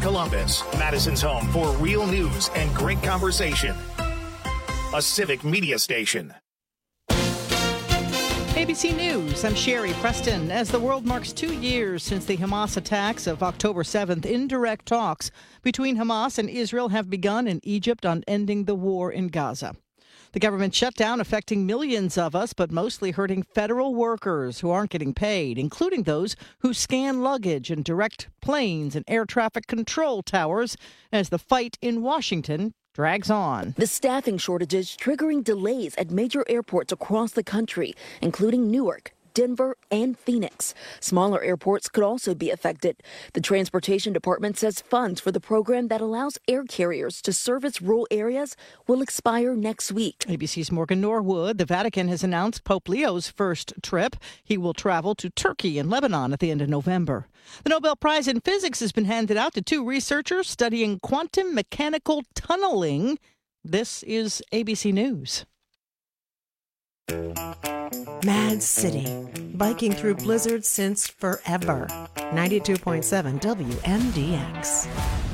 Columbus, Madison's home for real news and great conversation. A civic media station. ABC News, I'm Sherry Preston. As the world marks 2 years since the Hamas attacks of October 7th, indirect talks between Hamas and Israel have begun in Egypt on ending the war in Gaza. The government shutdown affecting millions of us, but mostly hurting federal workers who aren't getting paid, including those who scan luggage and direct planes and air traffic control towers as the fight in Washington drags on. The staffing shortages triggering delays at major airports across the country, including Newark, Denver, and Phoenix. Smaller airports could also be affected. The Transportation Department says funds for the program that allows air carriers to service rural areas will expire next week. ABC's Morgan Norwood. The Vatican has announced Pope Leo's first trip. He will travel to Turkey and Lebanon at the end of November. The Nobel Prize in Physics has been handed out to 2 researchers studying quantum mechanical tunneling. This is ABC News. Mad City, biking through blizzards since forever. 92.7 WMDX.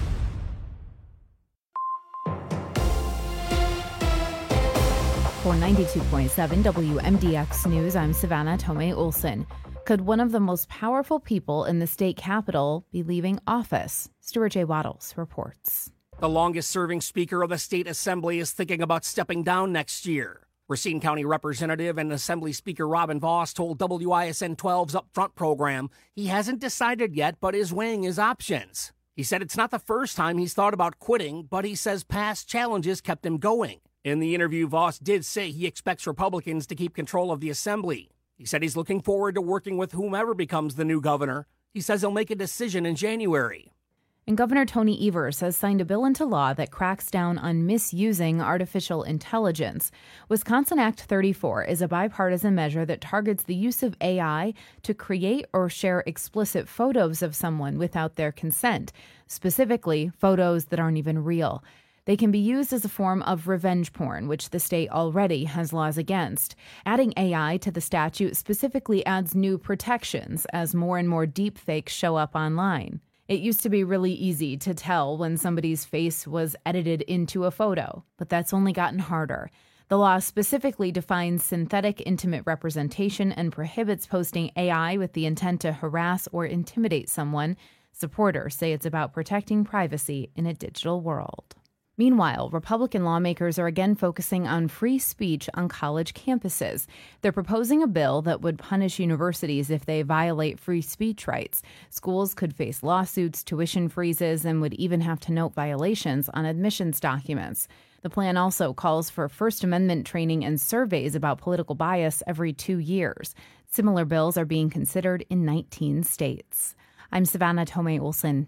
For 92.7 WMDX News, I'm Savannah Tomei Olson. Could one of the most powerful people in the state capitol be leaving office? Stuart J. Waddles reports. The longest-serving Speaker of the State Assembly is thinking about stepping down next year. Racine County Representative and Assembly Speaker Robin Voss told WISN 12's Upfront program he hasn't decided yet but is weighing his options. He said it's not the first time he's thought about quitting, but he says past challenges kept him going. In the interview, Voss did say he expects Republicans to keep control of the Assembly. He said he's looking forward to working with whomever becomes the new governor. He says he'll make a decision in January. And Governor Tony Evers has signed a bill into law that cracks down on misusing artificial intelligence. Wisconsin Act 34 is a bipartisan measure that targets the use of AI to create or share explicit photos of someone without their consent, specifically photos that aren't even real. They can be used as a form of revenge porn, which the state already has laws against. Adding AI to the statute specifically adds new protections as more and more deepfakes show up online. It used to be really easy to tell when somebody's face was edited into a photo, but that's only gotten harder. The law specifically defines synthetic intimate representation and prohibits posting AI with the intent to harass or intimidate someone. Supporters say it's about protecting privacy in a digital world. Meanwhile, Republican lawmakers are again focusing on free speech on college campuses. They're proposing a bill that would punish universities if they violate free speech rights. Schools could face lawsuits, tuition freezes, and would even have to note violations on admissions documents. The plan also calls for First Amendment training and surveys about political bias every 2 years. Similar bills are being considered in 19 states. I'm Savannah Tomei Olson,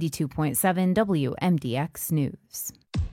92.7 WMDX News.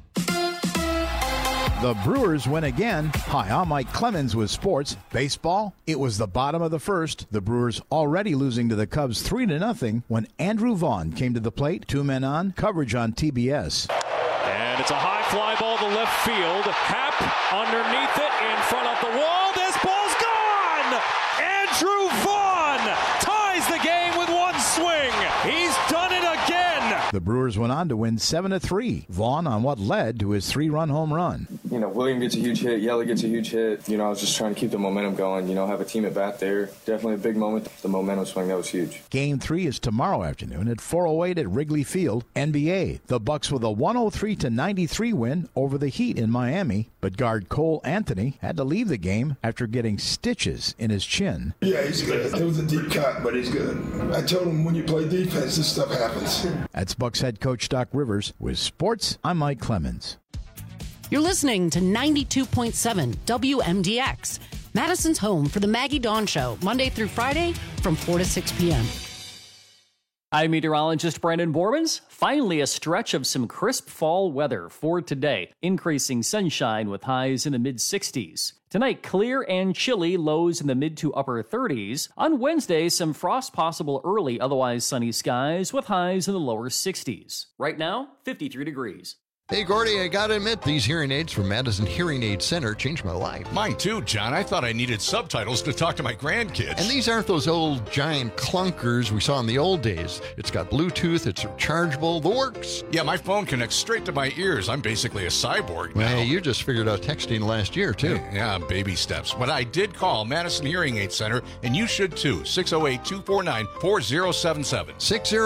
The Brewers win again. Hi, I'm Mike Clemens with sports. Baseball, it was the bottom of the first. The Brewers already losing to the Cubs 3-0 when Andrew Vaughn came to the plate. 2 men on, coverage on TBS. And it's a high fly ball to left field. Happ underneath it, in front of the wall. This ball's gone! Andrew Vaughn ties the game with one swing. He's done it again. The Brewers went on to win 7-3. Vaughn on what led to his 3-run home run. William gets a huge hit. Yelich gets a huge hit. I was just trying to keep the momentum going, have a team at bat there. Definitely a big moment. The momentum swing, that was huge. Game 3 is tomorrow afternoon at 4:08 at Wrigley Field. NBA, the Bucks with a 103-93 win over the Heat in Miami. But guard Cole Anthony had to leave the game after getting stitches in his chin. Yeah, he's good. It was a deep cut, but he's good. I told him when you play defense, this stuff happens. That's Bucks head coach Doc Rivers. With sports, I'm Mike Clemens. You're listening to 92.7 WMDX, Madison's home for the Maggie Dawn Show, Monday through Friday from 4 to 6 p.m. I'm meteorologist Brandon Bormans. Finally, a stretch of some crisp fall weather for today. Increasing sunshine with highs in the mid-60s. Tonight, clear and chilly, lows in the mid to upper 30s. On Wednesday, some frost possible early, otherwise sunny skies with highs in the lower 60s. Right now, 53 degrees. Hey, Gordy, I gotta admit, these hearing aids from Madison Hearing Aid Center changed my life. Mine too, John. I thought I needed subtitles to talk to my grandkids. And these aren't those old giant clunkers we saw in the old days. It's got Bluetooth, it's rechargeable, the works. Yeah, my phone connects straight to my ears. I'm basically a cyborg now. Well, you just figured out texting last year, too. Yeah, baby steps. But I did call Madison Hearing Aid Center, and you should too. 608-249-4077.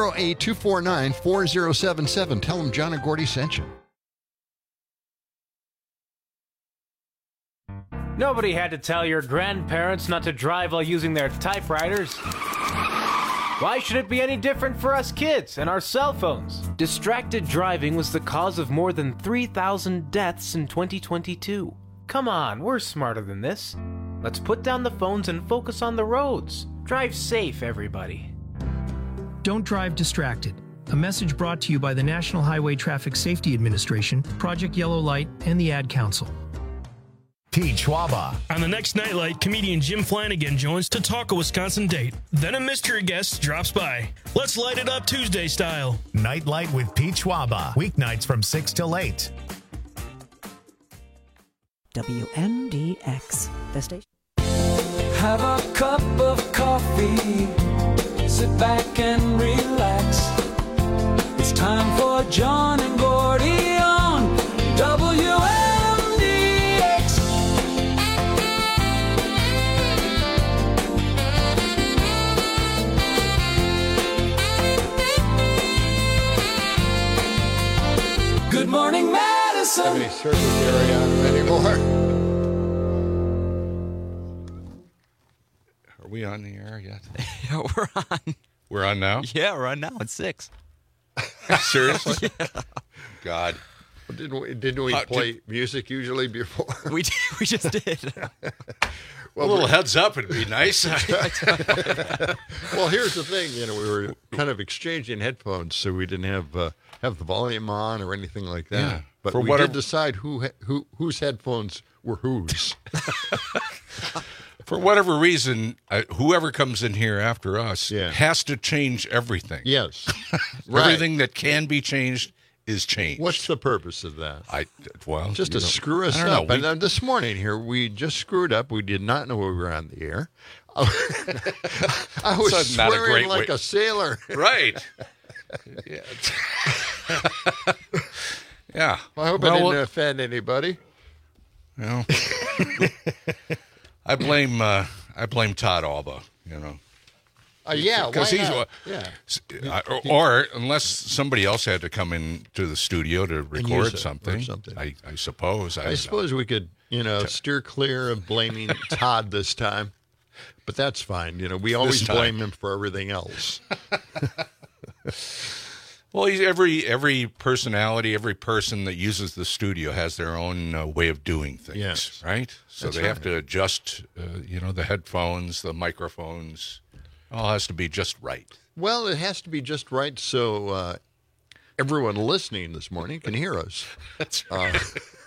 608-249-4077. Tell them John and Gordy sent you. Nobody had to tell your grandparents not to drive while using their typewriters. Why should it be any different for us kids and our cell phones? Distracted driving was the cause of more than 3,000 deaths in 2022. Come on, we're smarter than this. Let's put down the phones and focus on the roads. Drive safe, everybody. Don't drive distracted. A message brought to you by the National Highway Traffic Safety Administration, Project Yellow Light, and the Ad Council. Pete Schwaba. On the next Nightlight, comedian Jim Flanagan joins to talk a Wisconsin date. Then a mystery guest drops by. Let's light it up Tuesday style. Nightlight with Pete Schwaba. Weeknights from 6 till 8. WMDX, the station. Have a cup of coffee. Sit back and relax. It's time for John and Gordy on WMDX. Good morning, Madison. Have any service area anymore? Are we on the air yet? Yeah, we're on. We're on now? Yeah, we're on now. It's 6. Seriously? Yeah. God. Didn't we play music usually before? We just did. Well, a little heads up would be nice. Well, here's the thing. We were kind of exchanging headphones, so we didn't have the volume on or anything like that. Yeah. But we did decide whose headphones were whose. For whatever reason, whoever comes in here after us has to change everything. Yes. Right. Everything that can be changed is changed. What's the purpose of that? Just to screw us up. And this morning here, we just screwed up. We did not know we were on the air. I was swearing like a sailor. Right. Yeah. Yeah. Well, I hope I didn't offend anybody. No. I blame Todd Alba, because he's or unless somebody else had to come into the studio to record something. I suppose. I suppose we could, steer clear of blaming Todd this time, but that's fine. We always blame him for everything else. Well, every personality, every person that uses the studio has their own way of doing things, right? So That's they have to adjust, the headphones, the microphones. All has to be just right. Well, it has to be just right so everyone listening this morning can hear us. That's right.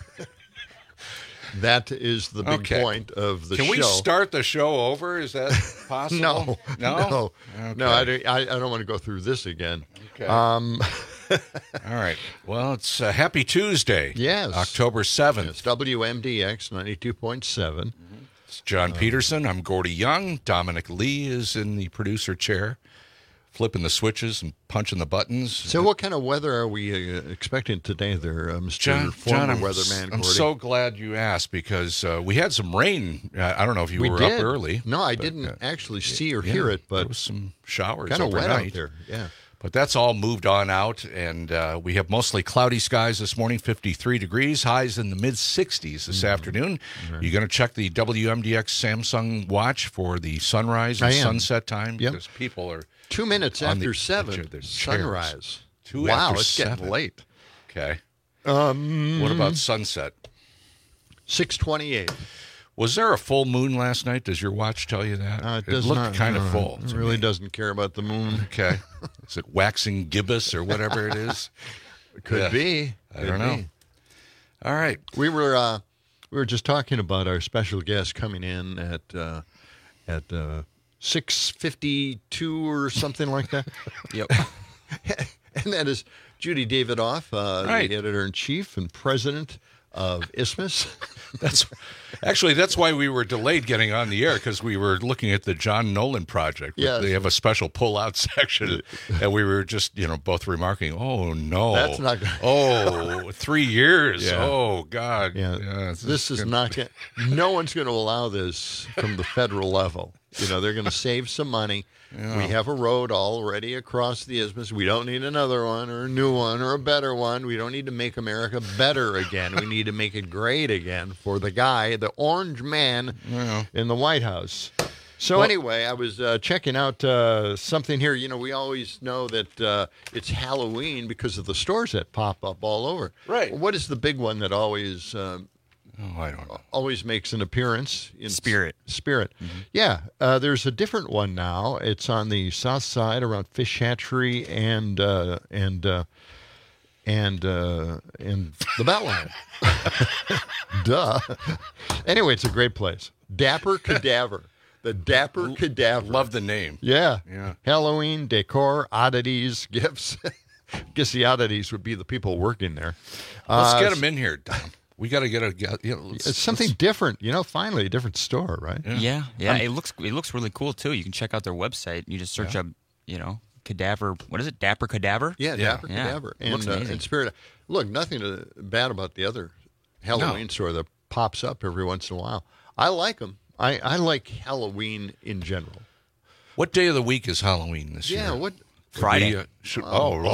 That is the big point of the show. Can we start the show over? Is that possible? No. Okay. No, I don't want to go through this again. Okay. All right. Well, it's Happy Tuesday. Yes. October 7th. It's WMDX 92.7. It's John Peterson. I'm Gordy Young. Dominic Lee is in the producer chair, flipping the switches and punching the buttons. So what kind of weather are we expecting today there, Mr. Former Weatherman Gordy? I'm so glad you asked because we had some rain. I don't know if you were up early. No, I didn't actually see or hear it, but there was some showers kind of overnight. wet out there. Yeah. But that's all moved on out, and we have mostly cloudy skies this morning, 53 degrees, highs in the mid-60s this afternoon. You're going to check the WMDX Samsung watch for the sunrise and sunset time? Because people are 2 minutes after 7, sunrise. Wow, it's getting late. Okay. What about sunset? 6:28. Was there a full moon last night? Does your watch tell you that? It looked kind of full. It really doesn't care about the moon. Okay. Is it waxing gibbous or whatever it is? Could be. I don't know. All right. We were just talking about our special guest coming in at 6:52 or something like that. Yep. And that is Judy Davidoff, the editor-in-chief and president of Isthmus. That's why we were delayed getting on the air, because we were looking at the John Nolan project. Yes. They have a special pull-out section, and we were just, both remarking, "Oh no, that's not good." 3 years. Yeah. Oh God, this is not going. No one's going to allow this from the federal level. They're going to save some money. Yeah. We have a road already across the Isthmus. We don't need another one or a new one or a better one. We don't need to make America better again. We need to make it great again for the guy, the orange man in the White House. So anyway, I was checking out something here. We always know that it's Halloween because of the stores that pop up all over. Right. What is the big one that always... I don't know. Always makes an appearance in Spirit. Mm-hmm. Yeah, there's a different one now. It's on the south side around Fish Hatchery and the Beltline. Duh. Anyway, it's a great place. Dapper Cadaver. The Dapper Cadaver. Love the name. Yeah. Yeah. Halloween decor, oddities, gifts. I guess the oddities would be the people working there. Let's get them in here, Don. We got to get it's something different, finally a different store, right? Yeah. It looks really cool too. You can check out their website. You just search up, Cadaver. What is it? Dapper Cadaver? Yeah, Dapper Cadaver. And Spirit. Look, nothing bad about the other Halloween store that pops up every once in a while. I like them. I like Halloween in general. What day of the week is Halloween this year? Yeah, what? Friday. We should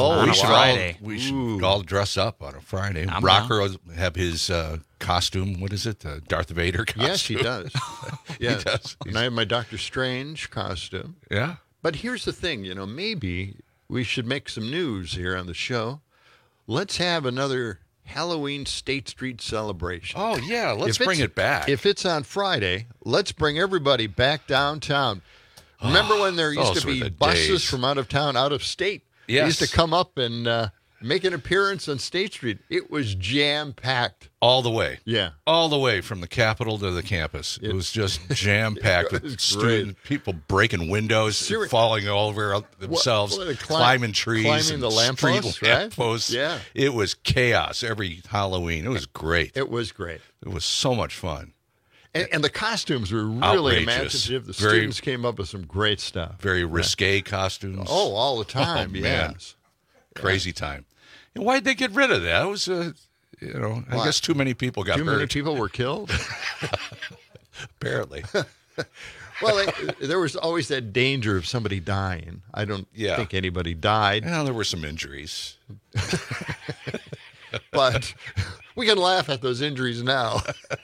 all dress up on a Friday. Rocker will have his costume. What is it? Darth Vader costume. Yes, he does. He does. And I have my Doctor Strange costume. Yeah. But here's the thing, maybe we should make some news here on the show. Let's have another Halloween State Street celebration. Oh, yeah. Let's bring it back. If it's on Friday, let's bring everybody back downtown. Remember when there used to be buses from out of town, out of state? Yes. They used to come up and make an appearance on State Street. It was jam-packed. All the way. Yeah. All the way from the Capitol to the campus. It was just jam-packed with students, people breaking windows, falling over themselves, climbing trees. Climbing the lampposts, lampposts. Yeah. It was chaos every Halloween. It was great. It was great. It was so much fun. And the costumes were really imaginative. The students came up with some great stuff. Very risque costumes. Oh, all the time, yes. Crazy time. And why'd they get rid of that? It was, I guess too many people got hurt. Too many people were killed? Apparently. Well, there was always that danger of somebody dying. I don't think anybody died. Well, there were some injuries. But we can laugh at those injuries now.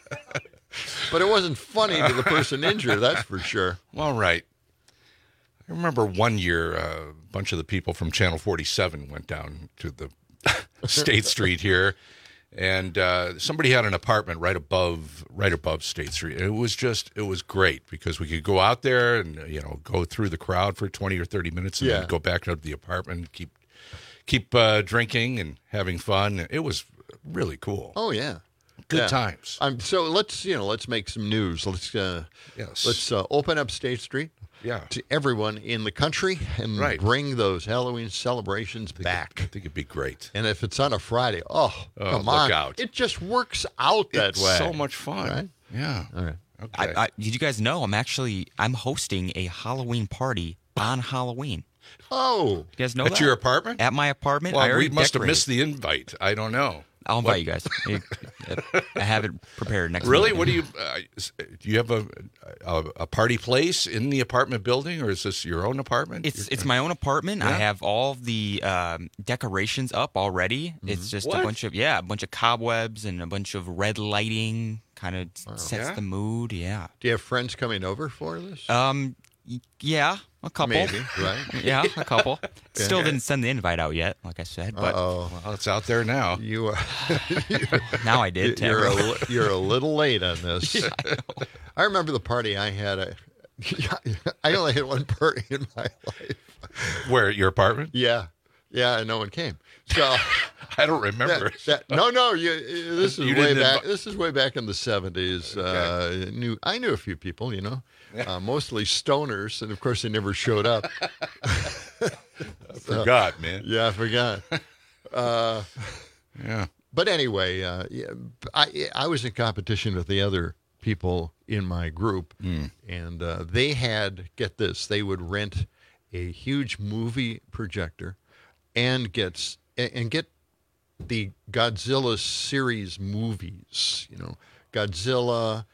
But it wasn't funny to the person injured, that's for sure. Well, right. I remember one year a bunch of the people from Channel 47 went down to the State Street here, and somebody had an apartment right above State Street. And it was great because we could go out there and go through the crowd for 20 or 30 minutes and then go back up to the apartment and keep drinking and having fun. It was really cool. Oh yeah. Good times. So let's make some news. Let's open up State Street to everyone in the country and bring those Halloween celebrations back. I think it'd be great. And if it's on a Friday, come on. Look out. It just works out that way. It's so much fun. Right? Yeah. All right. Okay. Did you guys know I'm hosting a Halloween party on Halloween? Oh. You guys know At your apartment? At my apartment. Well, we must have missed the invite. I don't know. I'll invite you guys. I have it prepared next Really? week. What do you have a party place in the apartment building, or is this your own apartment? It's my own apartment. Yeah? I have all the decorations up already. Mm-hmm. It's just a bunch of cobwebs and a bunch of red lighting. Kind of sets the mood. Yeah. Do you have friends coming over for this? Yeah, a couple. Maybe, right? Yeah, a couple. Still didn't send the invite out yet, like I said. But well, it's out there now. You are. Now I did. You're a little late on this. Yeah, I remember the party I had. I only had one party in my life. Where, at your apartment? Yeah, and no one came. So I don't remember. This is way back. This is way back in the 70s. Okay. I knew a few people, mostly stoners, and of course they never showed up. I forgot, man. Yeah, I forgot. Yeah. But anyway, I was in competition with the other people in my group, and they had, get this, they would rent a huge movie projector and get the Godzilla series movies. You know, Godzilla.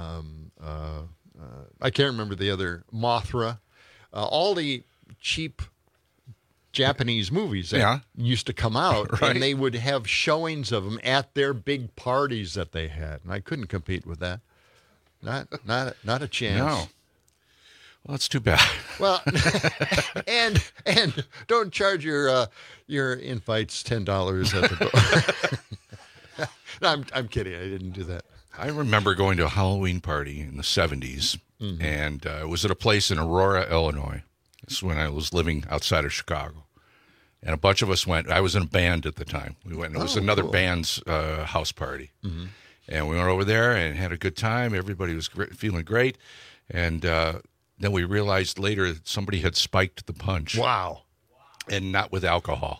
I can't remember the other, Mothra. All the cheap Japanese movies that used to come out, and they would have showings of them at their big parties that they had, and I couldn't compete with that. Not a chance. No. Well, that's too bad. Well, and don't charge your invites $10 at the door. No, I'm kidding. I didn't do that. I remember going to a Halloween party in the 70s, and it was at a place in Aurora, Illinois. This is when I was living outside of Chicago. And a bunch of us went. I was in a band at the time. We went. It was another band's house party. And we went over there and had a good time. Everybody was feeling great. And then we realized later that somebody had spiked the punch. Wow. And not with alcohol.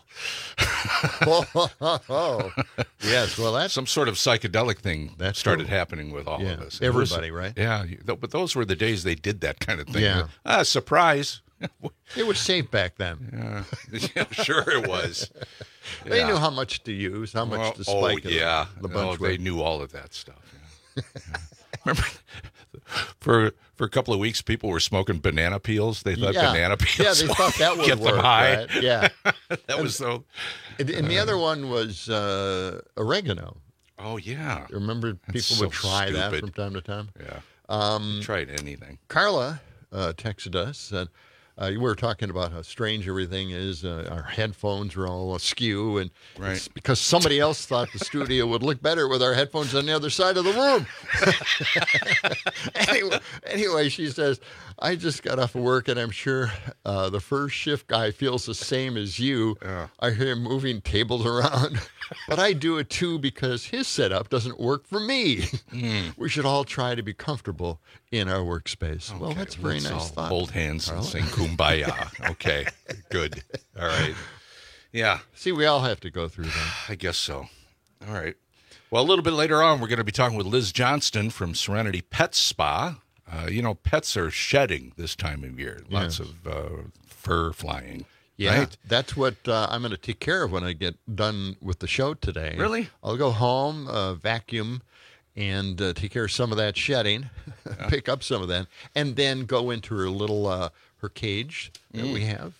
Yes, well, that's some sort of psychedelic thing that started happening with all of us. Everybody, right? Yeah, but those were the days they did that kind of thing. Yeah. Surprise. It was safe back then. Yeah, sure it was. They knew how much to use, how much to spike. The bunch they knew all of that stuff. Yeah. Remember, for a couple of weeks, people were smoking banana peels. They thought banana peels. Yeah, they thought that would get work, them high. Right? Yeah, that was so. And the other one was oregano. Oh yeah, remember people would try that from time to time. Yeah, tried anything. Carla texted us that. We were talking about how strange everything is. Our headphones were all askew, and it's because somebody else thought the studio would look better with our headphones on the other side of the room. Anyway, she says, I just got off of work, and I'm sure the first shift guy feels the same as you. I hear him moving tables around, but I do it too because his setup doesn't work for me. We should all try to be comfortable in our workspace. Okay, well, that's a very nice thought. Hold hands and sing Kumbaya. Okay, good. All right. Yeah. See, we all have to go through that. I guess so. All right. Well, a little bit later on, we're going to be talking with Liz Johnston from Serenity Pet Spa. Pets are shedding this time of year. Lots of fur flying. Yeah, right? That's what I'm going to take care of when I get done with the show today. Really? I'll go home, vacuum, and take care of some of that shedding, pick up some of that, and then go into her little her cage that we have.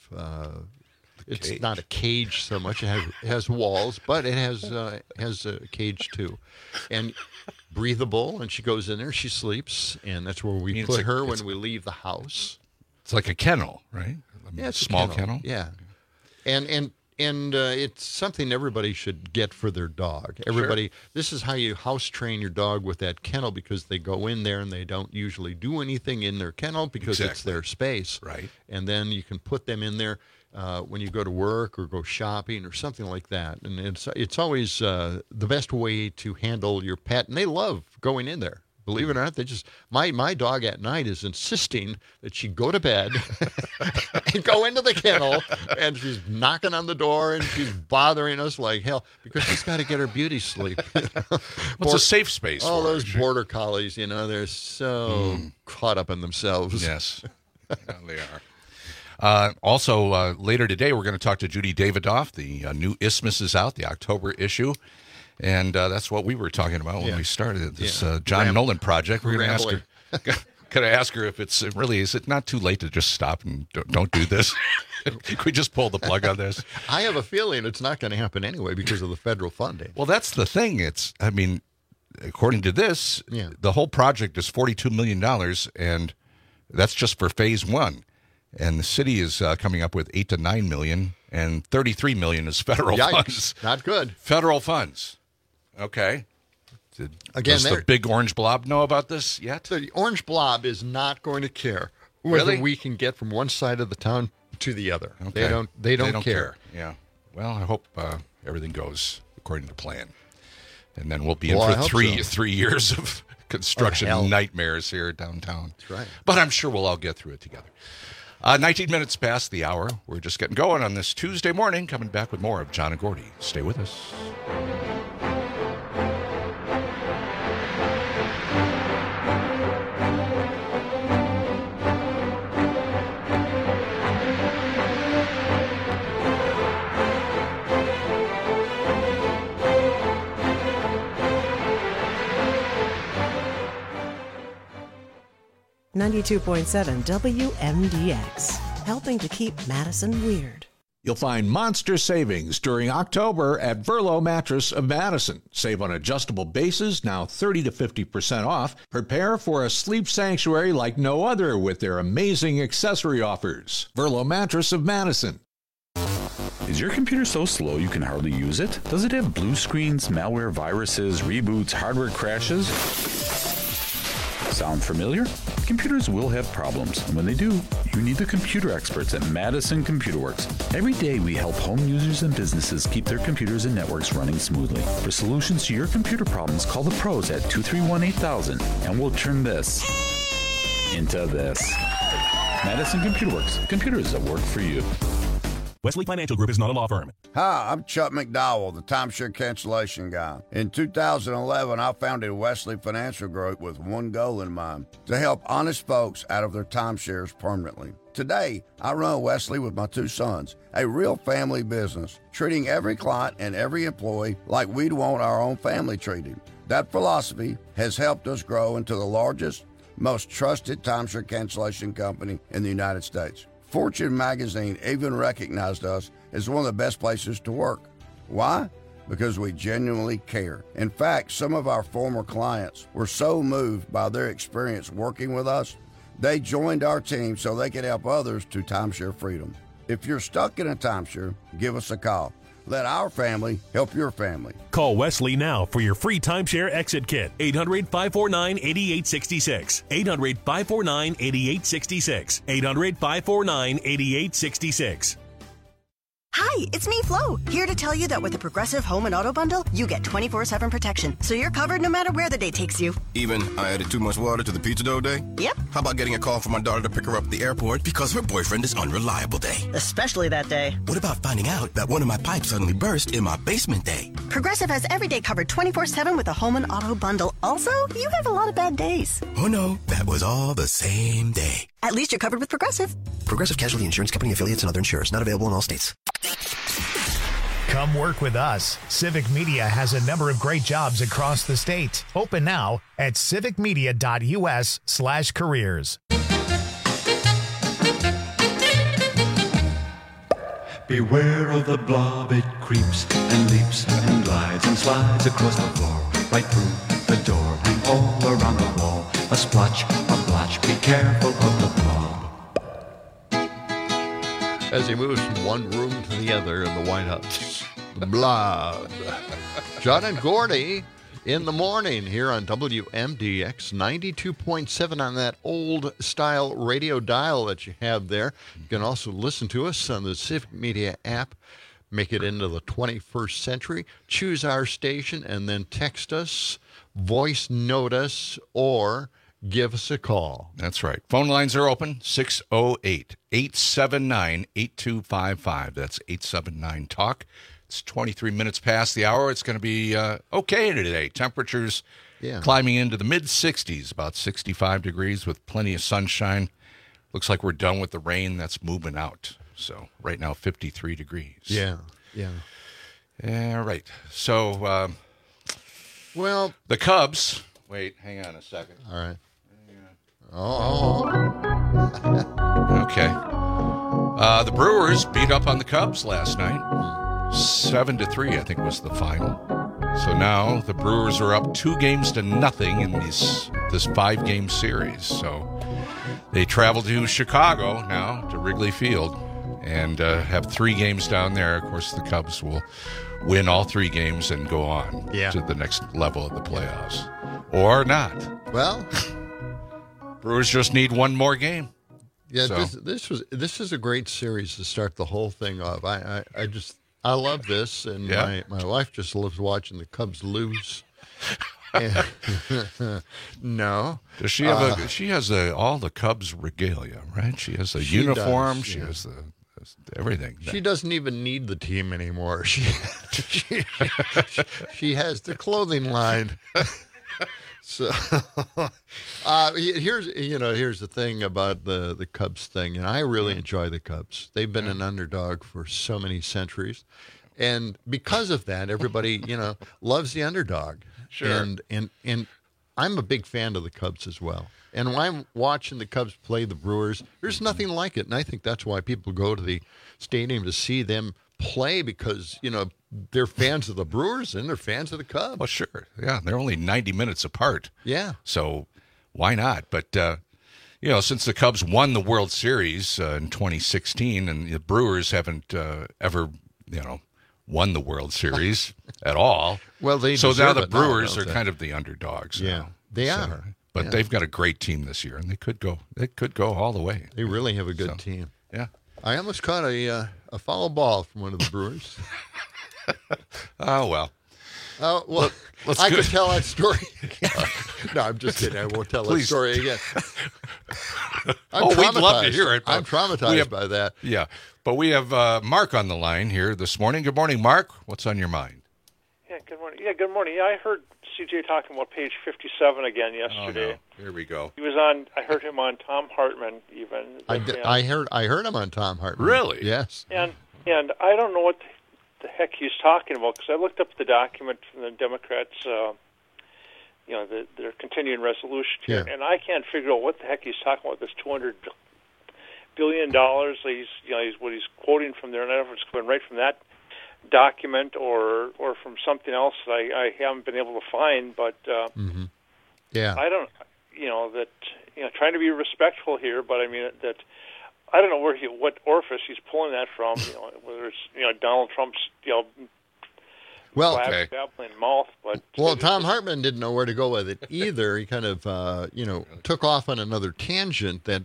It's not a cage so much; it has walls, but it has a cage too, and breathable. And she goes in there, she sleeps, and that's where we put her when we leave the house. It's like a kennel, right? Yeah, it's a small a kennel. Yeah, and it's something everybody should get for their dog. Everybody, this is how you house train your dog with that kennel, because they go in there and they don't usually do anything in their kennel because it's their space. Right. And then you can put them in there when you go to work or go shopping or something like that. And it's always the best way to handle your pet. And they love going in there. Believe it or not, they just my dog at night is insisting that she go to bed and go into the kennel, and she's knocking on the door and she's bothering us like hell because she's got to get her beauty sleep. It's a safe space. All for those border collies, they're so caught up in themselves. Yes, they are. Also, later today, we're going to talk to Judy Davidoff. The new Isthmus is out, the October issue. And that's what we were talking about when we started this John Nolan project. We're going to ask her. Could I ask her if is it not too late to just stop and don't do this? Could we just pull the plug on this? I have a feeling it's not going to happen anyway because of the federal funding. Well, that's the thing. According to this, the whole project is $42 million, and that's just for phase one. And the city is coming up with $8 to $9 million, and $33 million is federal funds. Not good. Federal funds. Okay. Does the big orange blob know about this yet? The orange blob is not going to care whether we can get from one side of the town to the other. Okay. They don't care. Yeah. Well, I hope everything goes according to plan, and then we'll be in for three years of construction nightmares here downtown. That's right. But I'm sure we'll all get through it together. 19 minutes past the hour. We're just getting going on this Tuesday morning. Coming back with more of John and Gordy. Stay with us. .7 WMDX, helping to keep Madison weird. You'll find monster savings during October at Verlo Mattress of Madison. Save on adjustable bases, now 30 to 50% off. Prepare for a sleep sanctuary like no other with their amazing accessory offers. Verlo Mattress of Madison. Is your computer so slow you can hardly use it? Does it have blue screens, malware, viruses, reboots, hardware crashes? Sound familiar? Computers will have problems, and when they do, you need the computer experts at Madison Computer Works. Every day we help home users and businesses keep their computers and networks running smoothly. For solutions to your computer problems, call the pros at 231-8000, and we'll turn this into this. Madison Computer Works. Computers that work for you. Wesley Financial Group is not a law firm. Hi, I'm Chuck McDowell, the timeshare cancellation guy. In 2011, I founded Wesley Financial Group with one goal in mind, to help honest folks out of their timeshares permanently. Today, I run Wesley with my two sons, a real family business, treating every client and every employee like we'd want our own family treated. That philosophy has helped us grow into the largest, most trusted timeshare cancellation company in the United States. Fortune magazine even recognized us as one of the best places to work. Why? Because we genuinely care. In fact, some of our former clients were so moved by their experience working with us, they joined our team so they could help others to timeshare freedom. If you're stuck in a timeshare, give us a call. Let our family help your family. Call Wesley now for your free timeshare exit kit. 800-549-8866. 800-549-8866. 800-549-8866. Hi, it's me, Flo, here to tell you that with the Progressive Home and Auto Bundle, you get 24/7 protection, so you're covered no matter where the day takes you. Even I added too much water to the pizza dough day? Yep. How about getting a call from my daughter to pick her up at the airport because her boyfriend is unreliable day? Especially that day. What about finding out that one of my pipes suddenly burst in my basement day? Progressive has every day covered 24/7 with a Home and Auto Bundle. Also, you have a lot of bad days. Oh no, that was all the same day. At least you're covered with Progressive. Progressive Casualty Insurance Company affiliates and other insurers. Not available in all states. Come work with us. Civic Media has a number of great jobs across the state. Open now at civicmedia.us/careers. Beware of the blob, it creeps and leaps and glides and slides across the floor, right through the door and all around the wall. A splotch, a blotch, be careful of the blob. As he moves from one room to the other in the White House. The blob. John and Gordy in the morning here on WMDX 92.7 on that old-style radio dial that you have there. You can also listen to us on the Civic Media app. Make it into the 21st century. Choose our station and then text us, voice note us, or give us a call. That's right. Phone lines are open, 608-879-8255. That's 879-TALK. It's 23 minutes past the hour. It's going to be okay today. Temperatures climbing into the mid-60s, about 65 degrees with plenty of sunshine. Looks like we're done with the rain. That's moving out. So right now, 53 degrees. Yeah. All right. So, well, the Cubs. Wait, hang on a second. All right. Okay. The Brewers beat up on the Cubs last night. 7-3, I think, was the final. So now the Brewers are up 2-0 in this 5-game series. So they travel to Chicago now, to Wrigley Field, and have 3 games down there. Of course, the Cubs will win all 3 games and go on to the next level of the playoffs. Or not. Well, Brewers just need one more game. Yeah, so. this is a great series to start the whole thing off. I love this, and my wife just loves watching the Cubs lose. No. Does she have she has all the Cubs regalia, right? She has a uniform. She has everything. She doesn't even need the team anymore. She has the clothing line. So here's the thing about the Cubs thing, and I really enjoy the Cubs. They've been an underdog for so many centuries, and because of that, everybody loves the underdog. Sure. And I'm a big fan of the Cubs as well. And when I'm watching the Cubs play the Brewers, there's nothing like it, and I think that's why people go to the stadium to see them play, because they're fans of the Brewers and they're fans of the Cubs. Well, sure. Yeah, they're only 90 minutes apart. Yeah. So why not? But, since the Cubs won the World Series in 2016 and the Brewers haven't ever, won the World Series at all. Well, so now the Brewers are kind of the underdogs. Yeah, they are. But they've got a great team this year, and they could go all the way. They really have a good team. Yeah. I almost caught a foul ball from one of the Brewers. Oh, well. Oh, well, I could tell that story again. No, I'm just kidding. I won't tell that story again. We'd love to hear it. I'm traumatized by that. Yeah. But we have Mark on the line here this morning. Good morning, Mark. What's on your mind? Yeah, good morning. Good morning. Yeah, I heard CJ talking about page 57 again yesterday. Oh, no. Here we go. He was on. I heard him on Tom Hartman even. I heard him on Tom Hartman. Really? Yes. And I don't know what the heck he's talking about, because I looked up the document from the Democrats, their continuing resolution here, and I can't figure out what the heck he's talking about. This $200 billion. He's what he's quoting from there, and I don't know if it's going right from that document or from something else that I haven't been able to find. But yeah, I don't. Trying to be respectful here, but I mean that. I don't know what orifice he's pulling that from. Whether it's Donald Trump's babbling mouth, but Tom Hartman didn't know where to go with it either. He kind of took off on another tangent that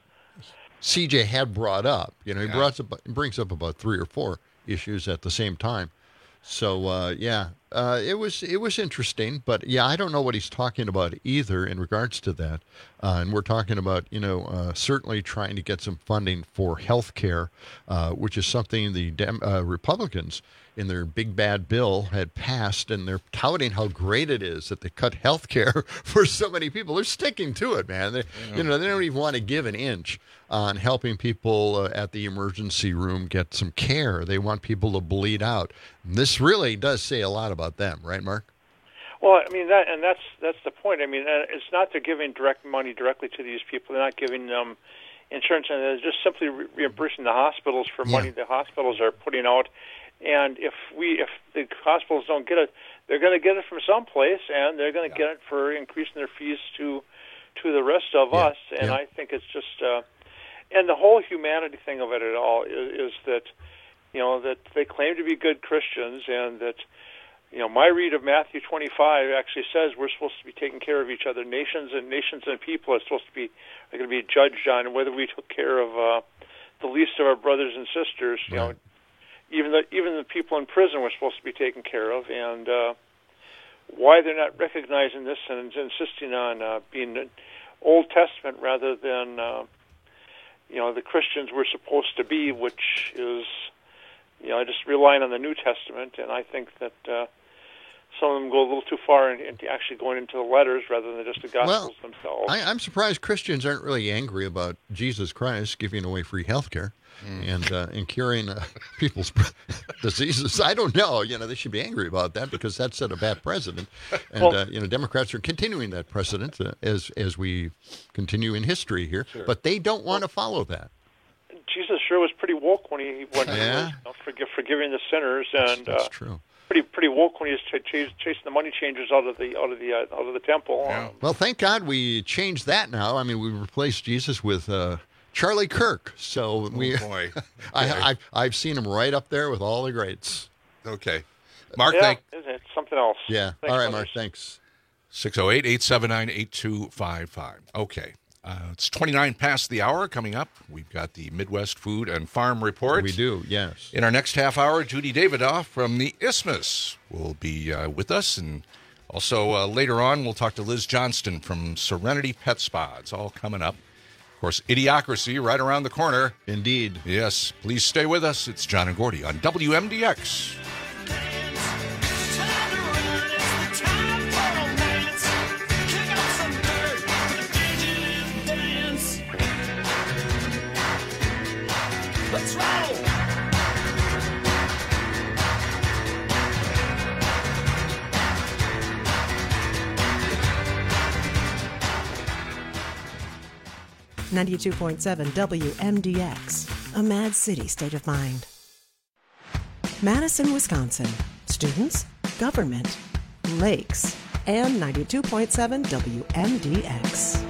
CJ had brought up. He brings up about 3 or 4 issues at the same time. So it was interesting, but I don't know what he's talking about either in regards to that. And we're talking about certainly trying to get some funding for health care, which is something the Republicans in their big bad bill had passed, and they're touting how great it is that they cut health care for so many people. They're sticking to it, man. They don't even want to give an inch on helping people at the emergency room get some care. They want people to bleed out. And this really does say a lot about them, right, Mark? Well, I mean that's the point. I mean, it's not they're giving direct money directly to these people. They're not giving them insurance, and they're just simply reimbursing the hospitals for money the hospitals are putting out. And if the hospitals don't get it, they're going to get it from someplace, and they're going to get it for increasing their fees to the rest of us. And I think it's just and the whole humanity thing of it at all is that that they claim to be good Christians, and that my read of Matthew 25 actually says we're supposed to be taking care of each other. Nations and people are supposed to be going to be judged on whether we took care of the least of our brothers and sisters. Right. Even the people in prison were supposed to be taken care of, and why they're not recognizing this and insisting on being an Old Testament rather than the Christians we're supposed to be, which is just relying on the New Testament. And I think that some of them go a little too far into actually going into the letters rather than just the Gospels themselves. I'm surprised Christians aren't really angry about Jesus Christ giving away free health care. And curing people's diseases. I don't know. They should be angry about that because that set a bad precedent. And, Democrats are continuing that precedent as we continue in history here. Sure. But they don't want to follow that. Jesus sure was pretty woke when he was forgiving the sinners, and that's true. Pretty woke when he was chasing the money changers out of the temple. Yeah. Well, thank God we changed that now. I mean, we replaced Jesus with Charlie Kirk. So boy. I've seen him right up there with all the greats. Okay. Mark, it's something else. Yeah. Thanks, all right, Mark, thanks. 608-879-8255. Okay. It's 29 past the hour. Coming up, we've got the Midwest Food and Farm Report. We do, yes. In our next half hour, Judy Davidoff from the Isthmus will be with us, and Also, later on, we'll talk to Liz Johnston from Serenity Pet Spa. It's all coming up. Of course, Idiocracy right around the corner. Indeed. Yes, please stay with us. It's John and Gordy on WMDX. Let's roll! 92.7 WMDX, a Mad City state of mind. Madison, Wisconsin. Students, government, lakes, and 92.7 WMDX.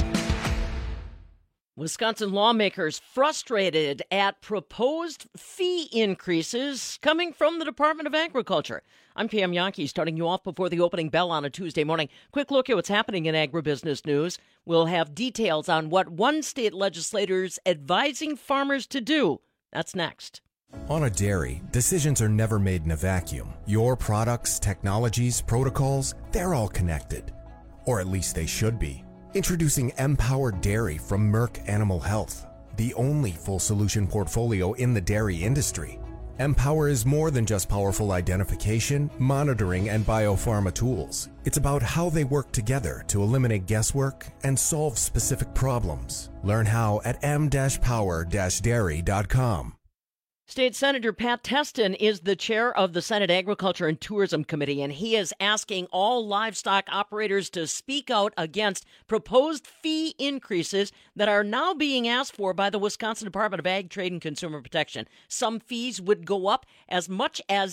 Wisconsin lawmakers frustrated at proposed fee increases coming from the Department of Agriculture. I'm Pam Yankee, starting you off before the opening bell on a Tuesday morning. Quick look at what's happening in agribusiness news. We'll have details on what one state legislator's advising farmers to do. That's next. On a dairy, decisions are never made in a vacuum. Your products, technologies, protocols, they're all connected. Or at least they should be. Introducing Empower Dairy from Merck Animal Health, the only full solution portfolio in the dairy industry. Empower is more than just powerful identification, monitoring, and biopharma tools. It's about how they work together to eliminate guesswork and solve specific problems. Learn how at m-power-dairy.com. State Senator Pat Testin is the chair of the Senate Agriculture and Tourism Committee, and he is asking all livestock operators to speak out against proposed fee increases that are now being asked for by the Wisconsin Department of Ag, Trade, and Consumer Protection. Some fees would go up as much as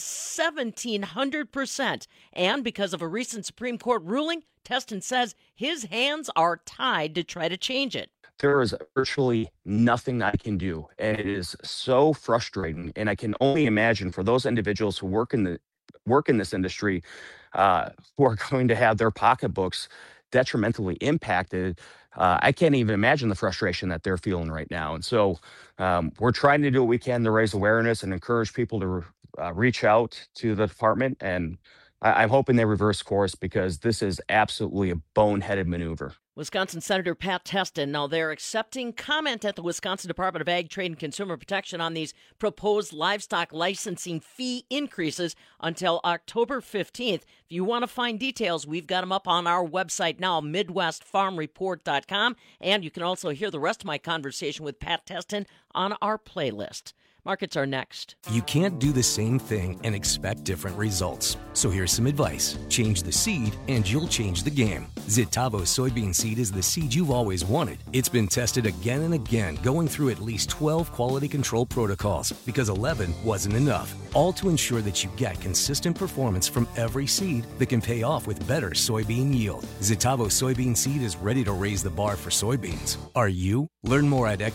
1,700%. And because of a recent Supreme Court ruling, Testin says his hands are tied to try to change it. There is virtually nothing I can do, and it is so frustrating. And I can only imagine for those individuals who work in this industry, who are going to have their pocketbooks detrimentally impacted. I can't even imagine the frustration that they're feeling right now. And so we're trying to do what we can to raise awareness and encourage people to reach out to the department. And I'm hoping they reverse course, because this is absolutely a boneheaded maneuver. Wisconsin Senator Pat Testin. Now, they're accepting comment at the Wisconsin Department of Ag, Trade, and Consumer Protection on these proposed livestock licensing fee increases until October 15th. If you want to find details, we've got them up on our website now, MidwestFarmReport.com. And you can also hear the rest of my conversation with Pat Testin on our playlist. Markets are next. You can't do the same thing and expect different results. So here's some advice. Change the seed and you'll change the game. Zitavo soybean seed is the seed you've always wanted. It's been tested again and again, going through at least 12 quality control protocols, because 11 wasn't enough. All to ensure that you get consistent performance from every seed that can pay off with better soybean yield. Zitavo soybean seed is ready to raise the bar for soybeans. Are you? Learn more at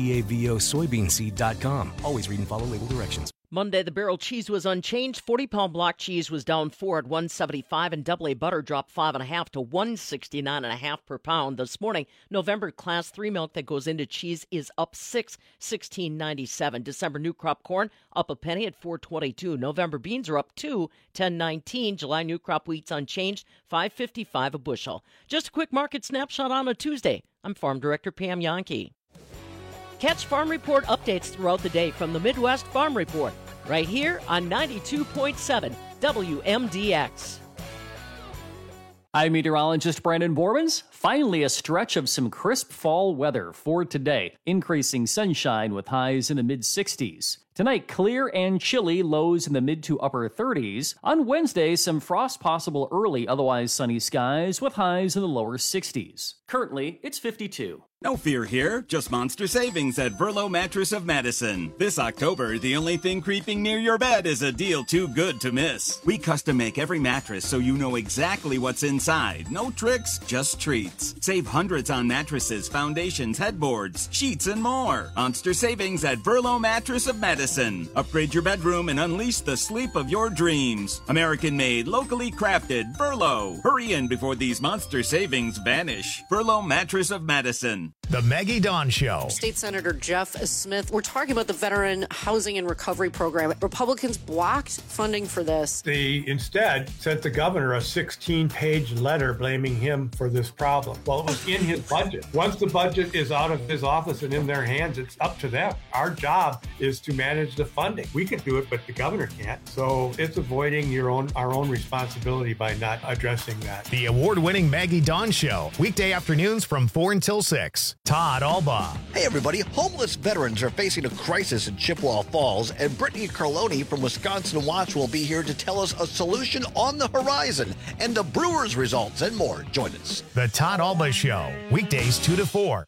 xitavosoybeanseed.com. Always read and follow label directions. Monday, the barrel cheese was unchanged. 40-pound block cheese was down 4 at $1.75, and double A butter dropped 5.5 to $1.69.5 per pound. This morning, November Class 3 milk that goes into cheese is up 6, $16.97. December new crop corn up a penny at $4.22. November beans are up 2, $10.19. July new crop wheat's unchanged, $5.55 a bushel. Just a quick market snapshot on a Tuesday. I'm Farm Director Pam Yankee. Catch Farm Report updates throughout the day from the Midwest Farm Report, right here on 92.7 WMDX. I'm meteorologist Brandon Bormans. Finally, a stretch of some crisp fall weather for today. Increasing sunshine with highs in the mid-60s. Tonight, clear and chilly, lows in the mid to upper 30s. On Wednesday, some frost possible early, otherwise sunny skies with highs in the lower 60s. Currently, it's 52. No fear here, just monster savings at Verlo Mattress of Madison. This October, the only thing creeping near your bed is a deal too good to miss. We custom make every mattress so you know exactly what's inside. No tricks, just treats. Save hundreds on mattresses, foundations, headboards, sheets, and more. Monster savings at Verlo Mattress of Madison. Upgrade your bedroom and unleash the sleep of your dreams. American-made, locally crafted, Verlo. Hurry in before these monster savings vanish. Verlo Mattress of Madison. The Maggie Dawn Show. State Senator Jeff Smith, we're talking about the Veteran Housing and Recovery Program. Republicans blocked funding for this. They instead sent the governor a 16-page letter blaming him for this problem. Well, it was in his budget. Once the budget is out of his office and in their hands, it's up to them. Our job is to manage the funding. We can do it, but the governor can't. So it's avoiding our own responsibility by not addressing that. The award-winning Maggie Dawn Show. Weekday afternoons from 4 until 6. Todd Alba. Hey, everybody. Homeless veterans are facing a crisis in Chippewa Falls, and Brittany Carloni from Wisconsin Watch will be here to tell us a solution on the horizon and the Brewers results and more. Join us. The Todd Alba Show. Weekdays 2 to 4.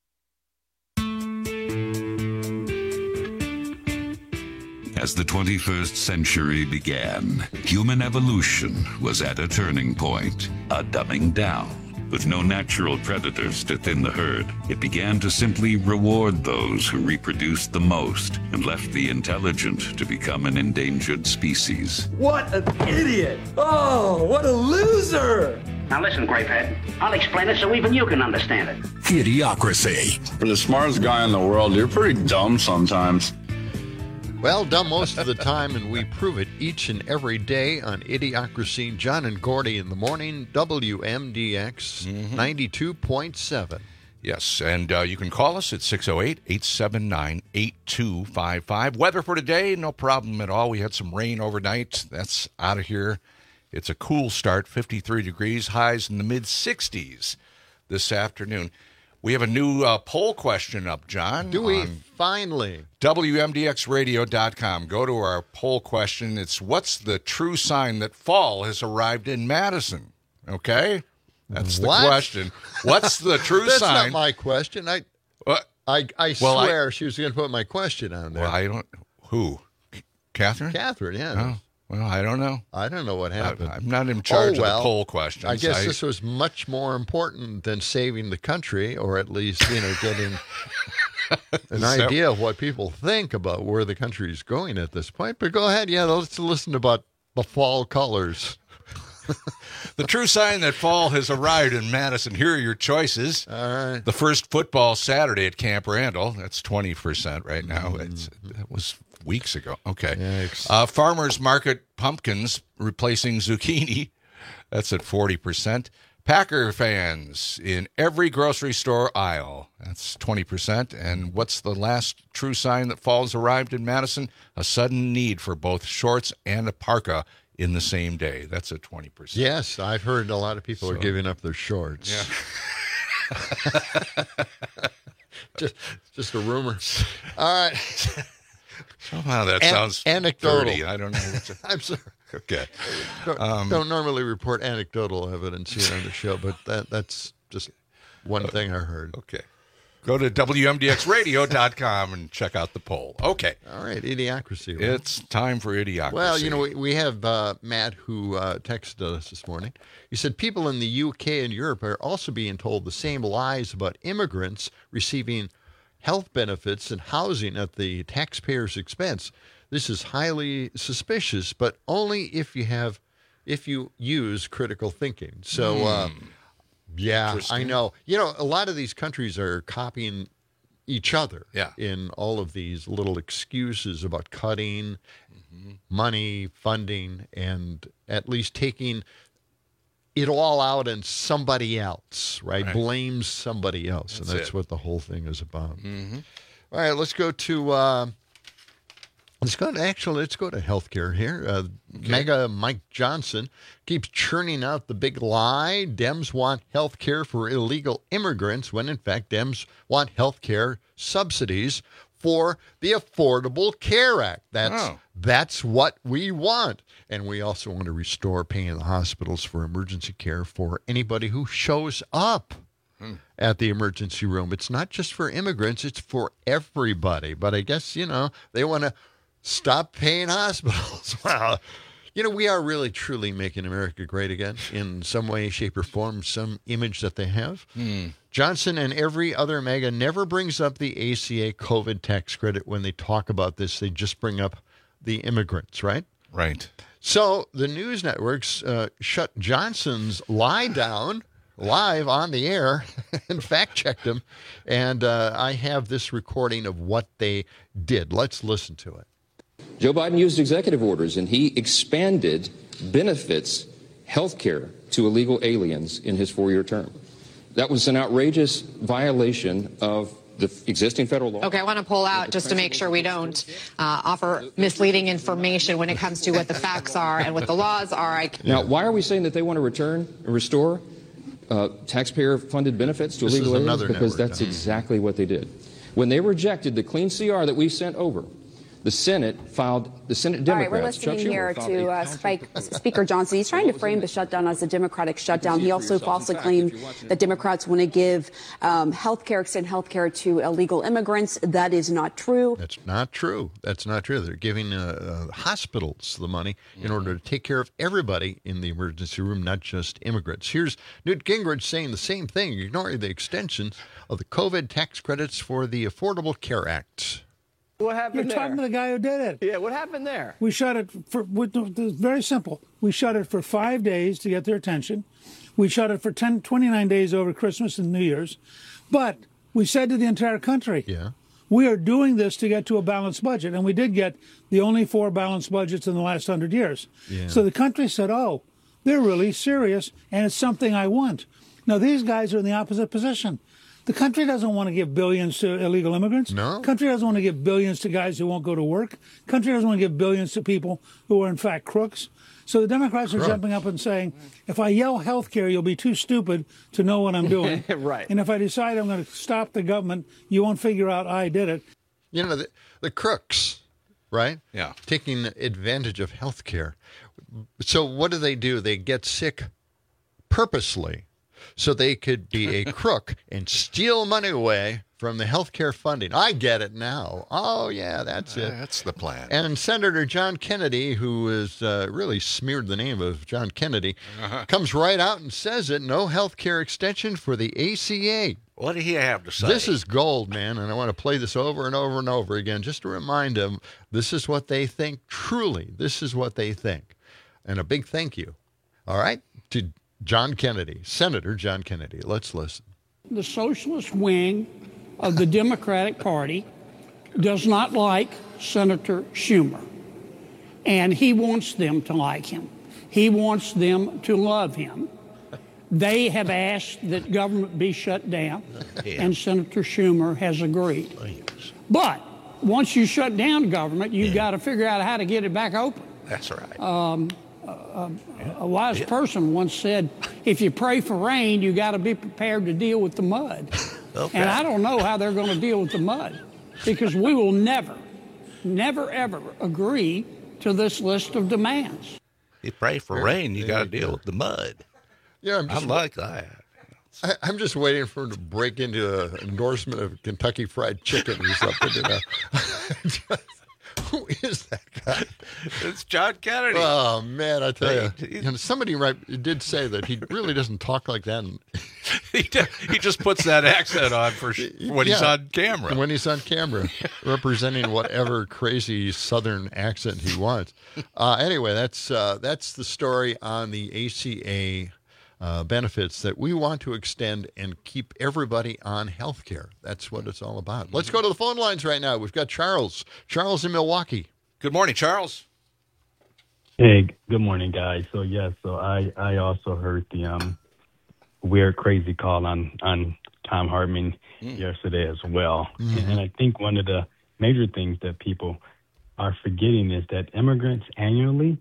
As the 21st century began, human evolution was at a turning point, a dumbing down. With no natural predators to thin the herd, it began to simply reward those who reproduced the most and left the intelligent to become an endangered species. What an idiot! Oh, what a loser! Now listen, Grapehead. I'll explain it so even you can understand it. Idiocracy. For the smartest guy in the world, you're pretty dumb sometimes. Well, dumb most of the time, and we prove it each and every day on Idiocracy. John and Gordy in the morning, WMDX 92.7. Yes, and you can call us at 608-879-8255. Weather for today, no problem at all. We had some rain overnight. That's out of here. It's a cool start, 53 degrees, highs in the mid-60s this afternoon. We have a new poll question up, John. Do we? Finally. WMDXradio.com. Go to our poll question. It's what's the true sign that fall has arrived in Madison? Okay? That's the question. What's the true That's sign? That's not my question. I swear she was going to put my question on there. Well, I don't. Who? Catherine? Catherine, yeah. Oh. Well, I don't know. I don't know what happened. I'm not in charge of the poll questions. I guess this was much more important than saving the country, or at least, getting an idea of what people think about where the country is going at this point. But go ahead. Yeah, let's listen about the fall colors. The true sign that fall has arrived in Madison. Here are your choices. All right. The first football Saturday at Camp Randall. That's 20% right now. That was weeks ago. Okay. Farmers Market pumpkins replacing zucchini. That's at 40%. Packer fans in every grocery store aisle. That's 20%. And what's the last true sign that fall's arrived in Madison? A sudden need for both shorts and a parka in the same day. That's at 20%. Yes, I've heard a lot of people are giving up their shorts. Yeah. just a rumor. All right. Somehow that sounds anecdotal. dirty. I don't know. I'm sorry. Okay. Don't normally report anecdotal evidence here on the show, but that's just one thing I heard. Okay. Go to WMDXradio.com and check out the poll. Okay. All right. Idiocracy. Right? It's time for Idiocracy. Well, we have Matt who texted us this morning. He said people in the UK and Europe are also being told the same lies about immigrants receiving health benefits and housing at the taxpayer's expense. This is highly suspicious, but only if you use critical thinking. So, yeah, I know. A lot of these countries are copying each other in all of these little excuses about cutting money, funding, and at least taking it all out on somebody else, right? Blames somebody else, and that's what the whole thing is about. All right, let's go to healthcare here. Mega Mike Johnson keeps churning out the big lie. Dems want healthcare for illegal immigrants when in fact Dems want healthcare subsidies for the Affordable Care Act. That's what we want. And we also want to restore paying the hospitals for emergency care for anybody who shows up at the emergency room. It's not just for immigrants, it's for everybody. But I guess, they want to stop paying hospitals. Wow. We are really, truly making America great again in some way, shape, or form, some image that they have. Johnson and every other MAGA never brings up the ACA COVID tax credit when they talk about this. They just bring up the immigrants, right? Right. So the news networks shut Johnson's lie down, live on the air and fact-checked him. And I have this recording of what they did. Let's listen to it. Joe Biden used executive orders, and he expanded benefits, health care, to illegal aliens in his 4-year term. That was an outrageous violation of the existing federal law. Okay, I want to pull out just to make sure we don't offer misleading information when it comes to what the facts are and what the laws are. Now, why are we saying that they want to restore taxpayer-funded benefits to illegal aliens? Because that's exactly what they did. When they rejected the clean CR that we sent over, the Senate Democrats. All right, we're listening here to Speaker Johnson. He's trying to frame the shutdown as a Democratic shutdown. He also falsely claimed that Democrats want to give extend health care to illegal immigrants. That is not true. That's not true. They're giving hospitals the money in order to take care of everybody in the emergency room, not just immigrants. Here's Newt Gingrich saying the same thing, ignoring the extension of the COVID tax credits for the Affordable Care Act. What happened You're talking to the guy who did it. Yeah, what happened there? We shut it very simple. We shut it for 5 days to get their attention. We shut it for 29 days over Christmas and New Year's. But we said to the entire country, we are doing this to get to a balanced budget. And we did get the only 4 balanced budgets in the last 100 years. Yeah. So the country said, oh, they're really serious, and it's something I want. Now, these guys are in the opposite position. The country doesn't want to give billions to illegal immigrants. No. The country doesn't want to give billions to guys who won't go to work. The country doesn't want to give billions to people who are, in fact, crooks. So the Democrats are jumping up and saying, if I yell health care, you'll be too stupid to know what I'm doing. Right. And if I decide I'm going to stop the government, you won't figure out I did it. You know, the crooks, right? Yeah. Taking advantage of health care. So what do? They get sick purposely, so they could be a crook and steal money away from the health care funding. I get it now. Oh, yeah, that's it. That's the plan. And Senator John Kennedy, who has really smeared the name of John Kennedy, comes right out and says it, no health care extension for the ACA. What did he have to say? This is gold, man, and I want to play this over and over and over again just to remind them this is what they think. Truly, this is what they think. And a big thank you, all right, to John Kennedy, Senator John Kennedy. Let's listen. The socialist wing of the Democratic Party does not like Senator Schumer, and he wants them to like him. He wants them to love him. They have asked that government be shut down, and Senator Schumer has agreed. But once you shut down government, you've got to figure out how to get it back open. That's right. A wise person once said, if you pray for rain, you got to be prepared to deal with the mud. Okay. And I don't know how they're going to deal with the mud, because we will never, ever agree to this list of demands. You pray for rain, you got to deal with the mud. Yeah, I like that. I'm just waiting for him to break into an endorsement of Kentucky Fried Chicken or something. You know? Who is that guy? It's John Kennedy. Oh, man, I tell you. Somebody did say that he really doesn't talk like that. He just puts that accent on when he's on camera. When he's on camera, representing whatever crazy Southern accent he wants. Anyway, that's the story on the ACA benefits that we want to extend and keep everybody on health care. That's what it's all about. Let's go to the phone lines right now. We've got Charles. Charles in Milwaukee. Good morning, Charles. Hey, good morning, guys. So, I also heard the weird, crazy call on Thom Hartmann yesterday as well. Mm-hmm. And I think one of the major things that people are forgetting is that immigrants annually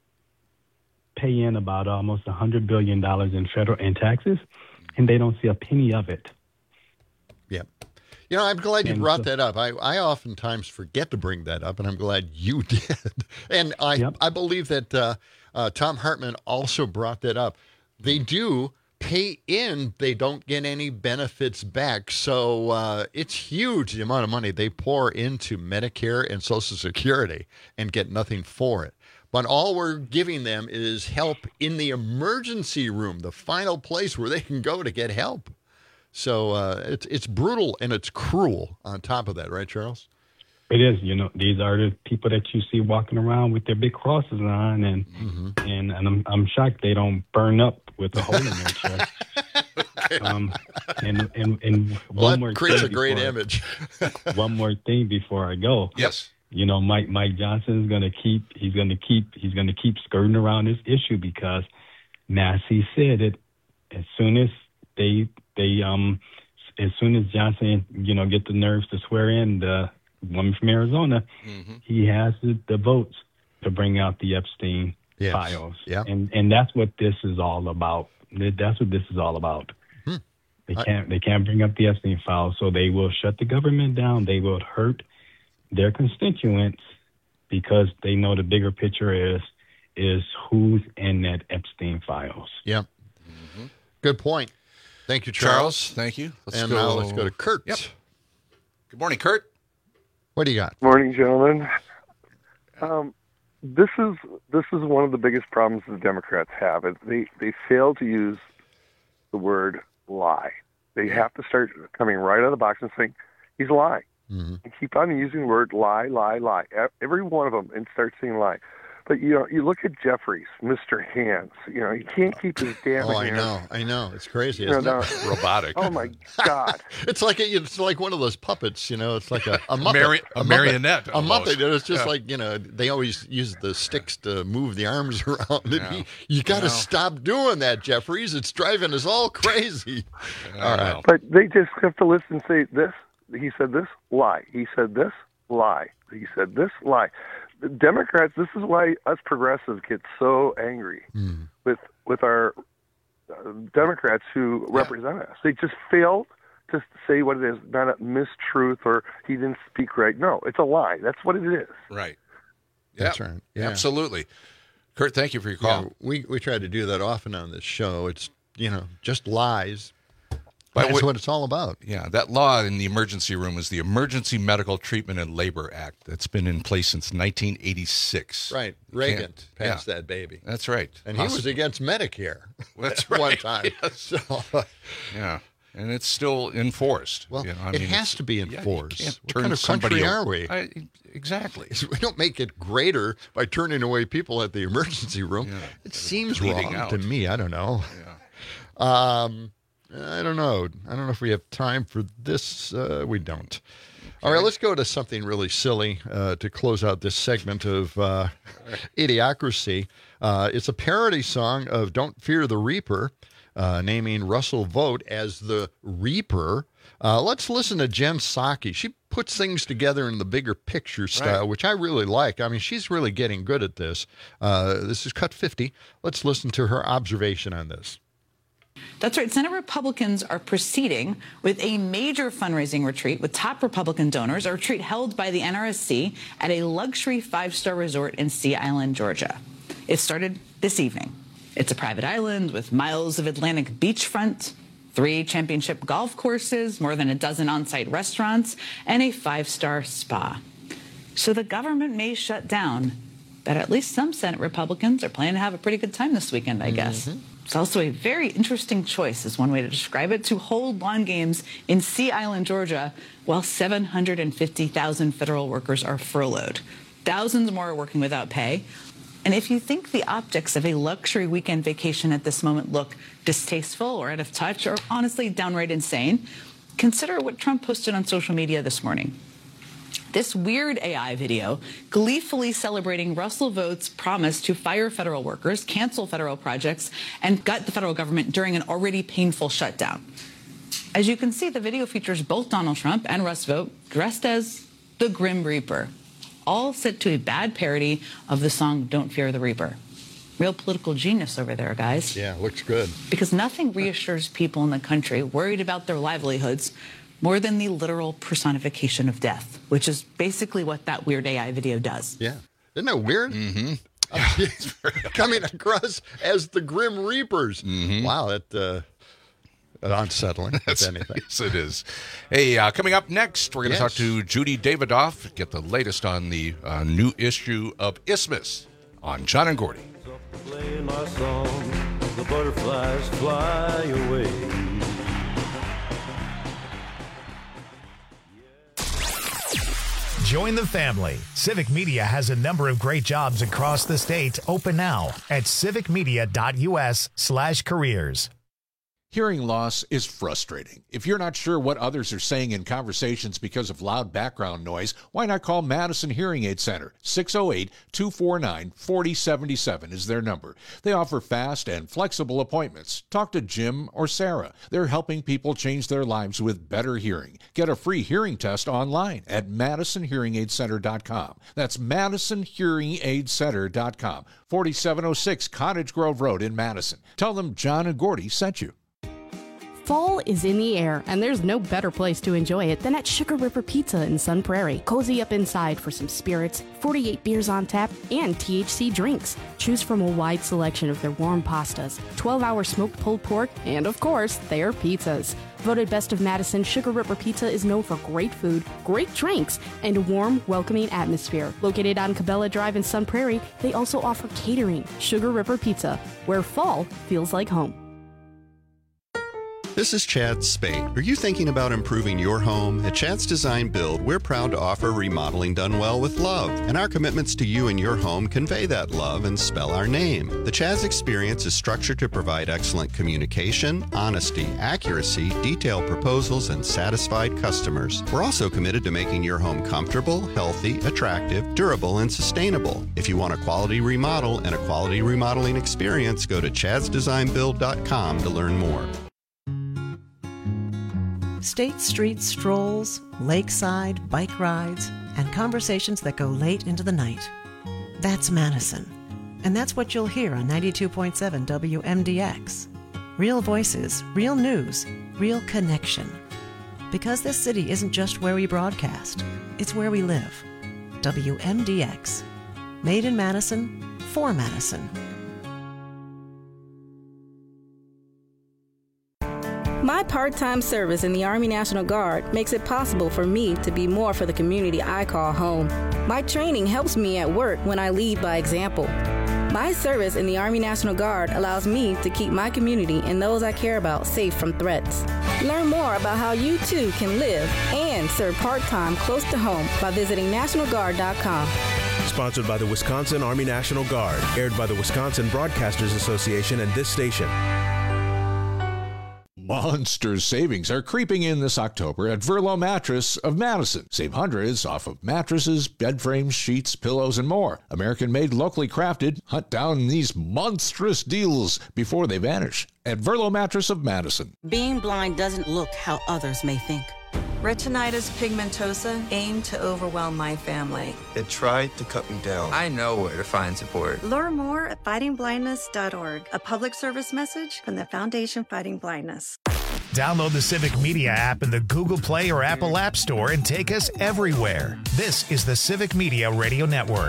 pay in about almost $100 billion in federal taxes, and they don't see a penny of it. Yeah. You know, I'm glad you brought that up. I oftentimes forget to bring that up, and I'm glad you did. And I believe that Thom Hartmann also brought that up. They do pay in. They don't get any benefits back. So it's huge, the amount of money they pour into Medicare and Social Security and get nothing for it. But all we're giving them is help in the emergency room, the final place where they can go to get help. So it's brutal and it's cruel on top of that, right, Charles? It is. You know, these are the people that you see walking around with their big crosses on, and I'm shocked they don't burn up with a hole in their chest. And well, one more creates thing a great before- image. One more thing before I go. Yes. You know, Mike Johnson is going to keep skirting around this issue because Massey said it as soon as as soon as Johnson, get the nerves to swear in the woman from Arizona, he has the votes to bring out the Epstein files. Yeah. And that's what this is all about. That's what this is all about. They can't bring up the Epstein files, so they will shut the government down. They will hurt their constituents because they know the bigger picture is who's in that Epstein files. Yeah. Good point. Thank you, Charles. Thank you. Now let's go to Kurt. Yep. Good morning, Kurt. What do you got? Morning, gentlemen. This is one of the biggest problems the Democrats have. They fail to use the word lie. They have to start coming right out of the box and saying, he's lying. And keep on using the word lie, lie, lie. Every one of them, and start saying lie. But, you look at Jeffries, Mr. Hands. He can't keep his damn hands. I know. It's crazy, isn't it? Robotic. Oh, my God. It's like one of those puppets, It's like a Muppet. A marionette. A Muppet. And it's just like, they always use the sticks to move the arms around. And you got to stop doing that, Jeffries. It's driving us all crazy. All right. But they just have to listen and say this. He said this, lie. He said this, lie. He said this, lie. The Democrats, this is why us progressives get so angry with our Democrats who represent us. They just fail to say what it is, not a mistruth or he didn't speak right. No, it's a lie. That's what it is. Right. That's right. Yeah. Absolutely. Kurt, thank you for your call. We try to do that often on this show. It's, just lies. That's what it's all about. Yeah, that law in the emergency room is the Emergency Medical Treatment and Labor Act that's been in place since 1986. Right. Reagan passed that baby. That's right. And he was against Medicare at one time. Yes. So, yeah, and it's still enforced. Well, it has to be enforced. You can't what kind of country are we? Exactly. We don't make it greater by turning away people at the emergency room. Yeah. It seems wrong to me. I don't know. Yeah. I don't know. I don't know if we have time for this. We don't. Okay. All right, let's go to something really silly to close out this segment of Idiocracy. It's a parody song of Don't Fear the Reaper, naming Russell Vought as the Reaper. Let's listen to Jen Psaki. She puts things together in the bigger picture style, which I really like. I mean, she's really getting good at this. This is Cut 50. Let's listen to her observation on this. That's right. Senate Republicans are proceeding with a major fundraising retreat with top Republican donors, a retreat held by the NRSC at a luxury 5-star resort in Sea Island, Georgia. It started this evening. It's a private island with miles of Atlantic beachfront, 3 championship golf courses, more than a dozen on-site restaurants, and a 5-star spa. So the government may shut down, but at least some Senate Republicans are planning to have a pretty good time this weekend, I guess. It's also a very interesting choice, is one way to describe it, to hold lawn games in Sea Island, Georgia, while 750,000 federal workers are furloughed. Thousands more are working without pay. And if you think the optics of a luxury weekend vacation at this moment look distasteful or out of touch or honestly downright insane, consider what Trump posted on social media this morning. This weird AI video gleefully celebrating Russell Vought's promise to fire federal workers, cancel federal projects, and gut the federal government during an already painful shutdown. As you can see, the video features both Donald Trump and Russ Vought dressed as the Grim Reaper, all set to a bad parody of the song Don't Fear the Reaper. Real political genius over there, guys. Yeah, looks good. Because nothing reassures people in the country worried about their livelihoods more than the literal personification of death, which is basically what that weird AI video does. Yeah. Isn't that weird? Coming across as the Grim Reapers. Wow, that unsettling, if anything. Yes, it is. Hey, coming up next, we're going to talk to Judy Davidoff, get the latest on the new issue of Isthmus on John and Gordy. Play my song, the butterflies fly away. Join the family. Civic Media has a number of great jobs across the state open now at civicmedia.us/careers. Hearing loss is frustrating. If you're not sure what others are saying in conversations because of loud background noise, why not call Madison Hearing Aid Center? 608-249-4077 is their number. They offer fast and flexible appointments. Talk to Jim or Sarah. They're helping people change their lives with better hearing. Get a free hearing test online at MadisonHearingAidCenter.com. That's MadisonHearingAidCenter.com, 4706 Cottage Grove Road in Madison. Tell them John and Gordy sent you. Fall is in the air, and there's no better place to enjoy it than at Sugar River Pizza in Sun Prairie. Cozy up inside for some spirits, 48 beers on tap, and THC drinks. Choose from a wide selection of their warm pastas, 12-hour smoked pulled pork, and of course, their pizzas. Voted Best of Madison, Sugar River Pizza is known for great food, great drinks, and a warm, welcoming atmosphere. Located on Cabela Drive in Sun Prairie, they also offer catering. Sugar River Pizza, where fall feels like home. This is Chad Spate. Are you thinking about improving your home? At Chad's Design Build, we're proud to offer remodeling done well with love, and our commitments to you and your home convey that love and spell our name. The Chad's experience is structured to provide excellent communication, honesty, accuracy, detailed proposals, and satisfied customers. We're also committed to making your home comfortable, healthy, attractive, durable, and sustainable. If you want a quality remodel and a quality remodeling experience, go to chadsdesignbuild.com to learn more. State Street strolls, lakeside bike rides, and conversations that go late into the night. That's Madison. And that's what you'll hear on 92.7 WMDX. Real voices, real news, real connection. Because this city isn't just where we broadcast, it's where we live. WMDX. Made in Madison, for Madison. My part-time service in the Army National Guard makes it possible for me to be more for the community I call home. My training helps me at work when I lead by example. My service in the Army National Guard allows me to keep my community and those I care about safe from threats. Learn more about how you too can live and serve part-time close to home by visiting NationalGuard.com. Sponsored by the Wisconsin Army National Guard, aired by the Wisconsin Broadcasters Association and this station. Monster savings are creeping in this October at Verlo Mattress of Madison. Save hundreds off of mattresses, bed frames, sheets, pillows, and more. American-made, locally crafted. Hunt down these monstrous deals before they vanish at Verlo Mattress of Madison. Being blind doesn't look how others may think. Retinitis pigmentosa aimed to overwhelm my family. It tried to cut me down. I know where to find support. Learn more at fightingblindness.org, a public service message from the Foundation Fighting Blindness. Download the Civic Media app in the Google Play or Apple App Store and take us everywhere. This is the Civic Media Radio Network.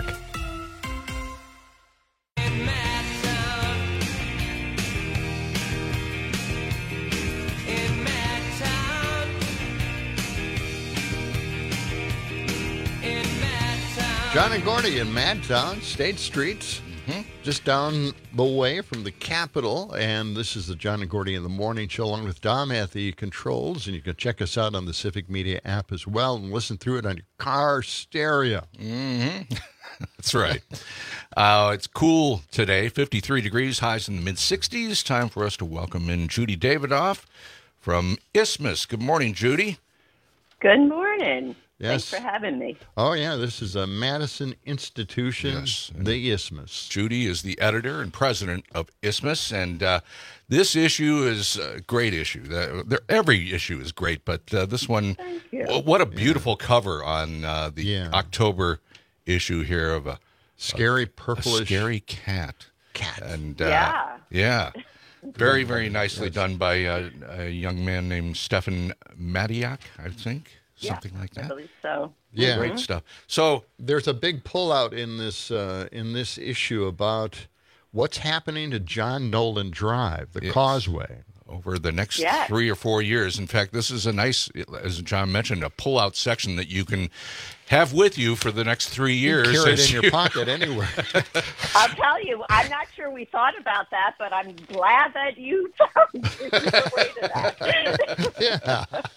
John and Gordy in Madtown, State Street, just down the way from the Capitol. And this is the John and Gordy in the Morning Show, along with Dom at the controls. And you can check us out on the Civic Media app as well and listen through it on your car stereo. That's right. It's cool today, 53 degrees, highs in the mid-60s. Time for us to welcome in Judy Davidoff from Isthmus. Good morning, Judy. Good morning. Yes. Thanks for having me. Oh, yeah. This is a Madison institution, yes, the Isthmus. Judy is the editor and president of Isthmus, and this issue is a great issue. Every issue is great, but this one, what a beautiful cover on the October issue here of a scary purplish, scary cat. And very, very nicely done by a young man named Stefan Madiak, I think. Something like that. I believe so. Yeah, great stuff. So there's a big pullout in this issue about what's happening to John Nolan Drive, the causeway, over the next 3 or 4 years. In fact, this is a nice, as John mentioned, a pullout section that you can have with you for the next 3 years. You carry it in your pocket anywhere. I'll tell you, I'm not sure we thought about that, but I'm glad that you found a way to that.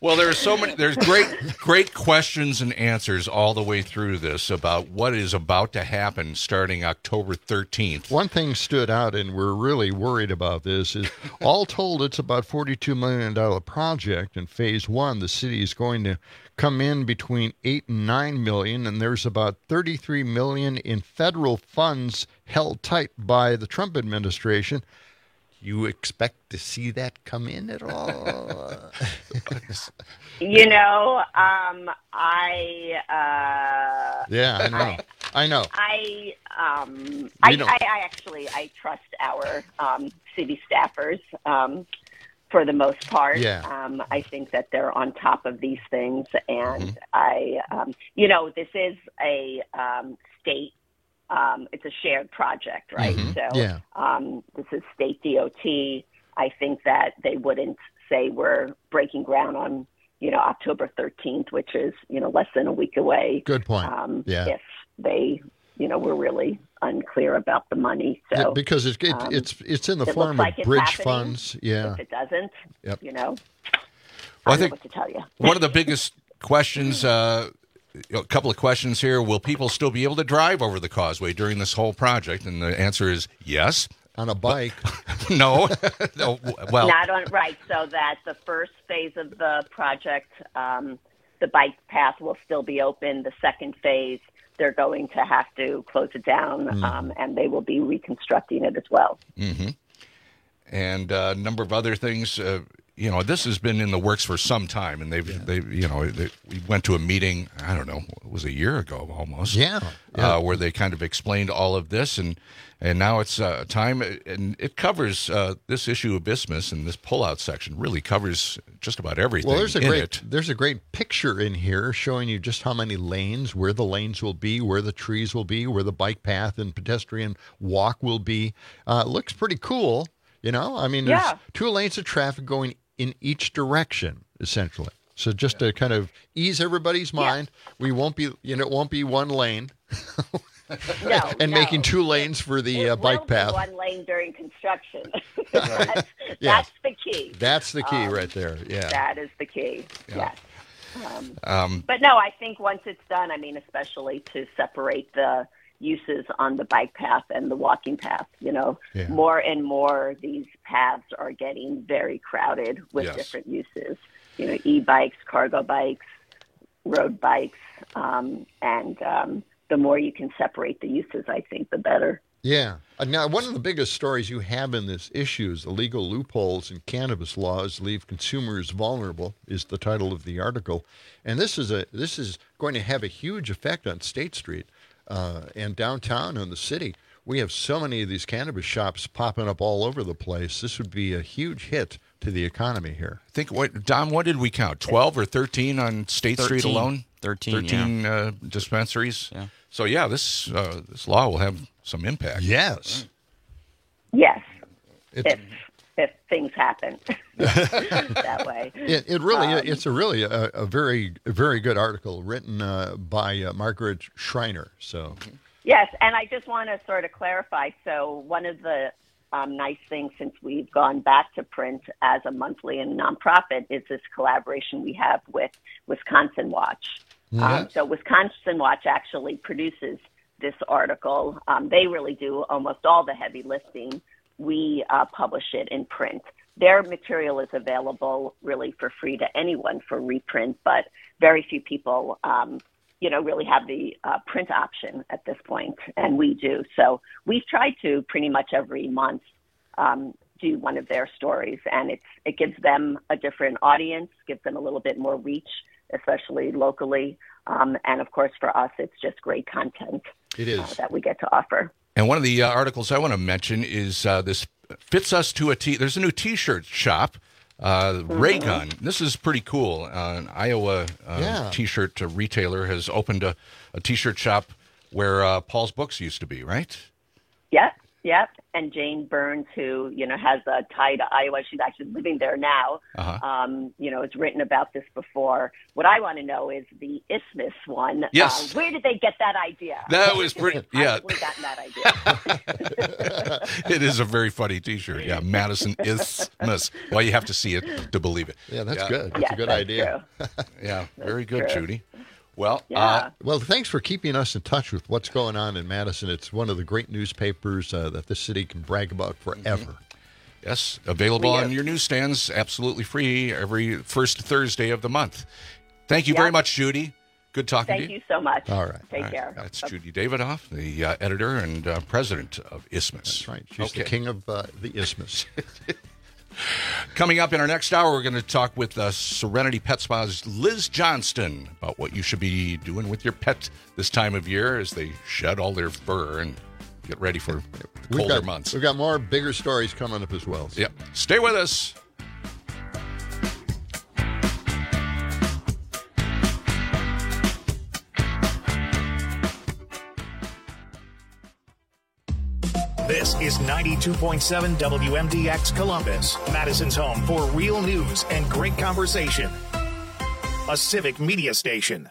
Well, there's great questions and answers all the way through this about what is about to happen starting October 13th. One thing stood out, and we're really worried about this, is all told it's about $42 million project. In phase one, the city is going to come in between $8 and $9 million, and there's about $33 million in federal funds held tight by the Trump administration. You expect to see that come in at all? You know, yeah, I know. I trust our city staffers for the most part. Yeah. I think that they're on top of these things, and this is a state. It's a shared project, right? Mm-hmm. So yeah. This is state DOT. I think that they wouldn't say we're breaking ground on, October 13th, which is, less than a week away. Good point. If they, were really unclear about the money. So yeah, because it's in the form of bridge funds. Yeah. If it doesn't, yep. I don't know what to tell you. One of the biggest questions, a couple of questions here. Will people still be able to drive over the causeway during this whole project? And the answer is yes. On a bike. No. Well, not on, right. So that the first phase of the project, the bike path will still be open. The second phase, they're going to have to close it down, and they will be reconstructing it as well. Mm-hmm. And a number of other things. This has been in the works for some time, and we went to a meeting, I don't know, it was a year ago almost. Yeah. Where they kind of explained all of this, and now it's time, and it covers this issue of Isthmus, and this pullout section really covers just about everything. Well, there's a great picture in here showing you just how many lanes, where the lanes will be, where the trees will be, where the bike path and pedestrian walk will be. It looks pretty cool. There's 2 lanes of traffic going in each direction, essentially. So just to kind of ease everybody's mind, we won't be, it won't be one lane. Making 2 lanes for the bike path. One lane during construction. That's the key. That's the key right there. Yeah. That is the key. Yeah. Yes. But no, I think once it's done, especially to separate the uses on the bike path and the walking path, more and more these paths are getting very crowded with different uses, e-bikes, cargo bikes, road bikes, and the more you can separate the uses, I think the better. Yeah. Now, one of the biggest stories you have in this issue is illegal loopholes in cannabis laws leave consumers vulnerable, is the title of the article. And this is going to have a huge effect on State Street. And downtown in the city, we have so many of these cannabis shops popping up all over the place. This would be a huge hit to the economy here. Don, what did we count? 12 or 13 on State Street alone? 13 dispensaries. Yeah. So this law will have some impact. Yes. Yes. If things happen that way. It's a very, very good article written by Margaret Schreiner. So. Yes, and I just want to sort of clarify. So one of the nice things since we've gone back to print as a monthly and nonprofit is this collaboration we have with Wisconsin Watch. Yeah. So Wisconsin Watch actually produces this article. They really do almost all the heavy lifting. We publish it in print. Their material is available really for free to anyone for reprint, but very few people, really have the print option at this point, and we do. So we've tried to pretty much every month do one of their stories, and it gives them a different audience, gives them a little bit more reach, especially locally, and of course for us, it's just great content. It is that we get to offer. And one of the articles I want to mention is this fits us to a T. There's a new T-shirt shop, Ray Gun. This is pretty cool. An Iowa T-shirt retailer has opened a T-shirt shop where Paul's Books used to be, right? Yeah. Yep. And Jane Burns, who, has a tie to Iowa. She's actually living there now. Has written about this before. What I want to know is the Isthmus one. Yes. Where did they get that idea? That was pretty, yeah. I've gotten that idea. It is a very funny T-shirt. Yeah, Madison Isthmus. Well, you have to see it to believe it. Yeah, that's good. That's a good idea. Yeah, very good, true. Judy. Well, well, thanks for keeping us in touch with what's going on in Madison. It's one of the great newspapers that this city can brag about forever. Yes, available on your newsstands, absolutely free every first Thursday of the month. Thank you very much, Judy. Good talking to you. Thank you so much. All right. Take care. That's Judy Davidoff, the editor and president of Isthmus. That's right. She's the king of the Isthmus. Coming up in our next hour, we're going to talk with Serenity Pet Spa's Liz Johnston about what you should be doing with your pet this time of year as they shed all their fur and get ready for colder months. We've got more bigger stories coming up as well. Yep. Stay with us. This is 92.7 WMDX Columbus, Madison's home for real news and great conversation. A civic media station.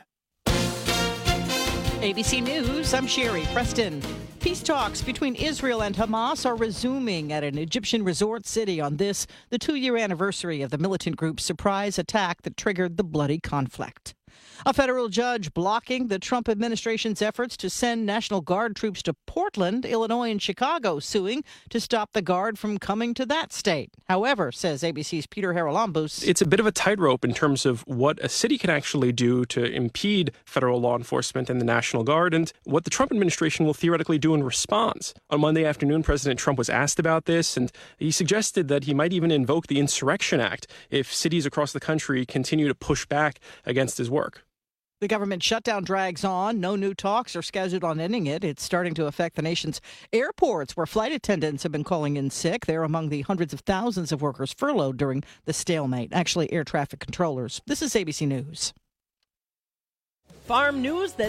ABC News, I'm Sherry Preston. Peace talks between Israel and Hamas are resuming at an Egyptian resort city on the 2-year anniversary of the militant group's surprise attack that triggered the bloody conflict. A federal judge blocking the Trump administration's efforts to send National Guard troops to Portland, Illinois, and Chicago, suing to stop the Guard from coming to that state. However, says ABC's Peter Haralambous, it's a bit of a tightrope in terms of what a city can actually do to impede federal law enforcement and the National Guard, and what the Trump administration will theoretically do in response. On Monday afternoon, President Trump was asked about this, and he suggested that he might even invoke the Insurrection Act if cities across the country continue to push back against his work. The government shutdown drags on. No new talks are scheduled on ending it. It's starting to affect the nation's airports, where flight attendants have been calling in sick. They're among the hundreds of thousands of workers furloughed during the stalemate. Actually, air traffic controllers. This is ABC News. Farm news that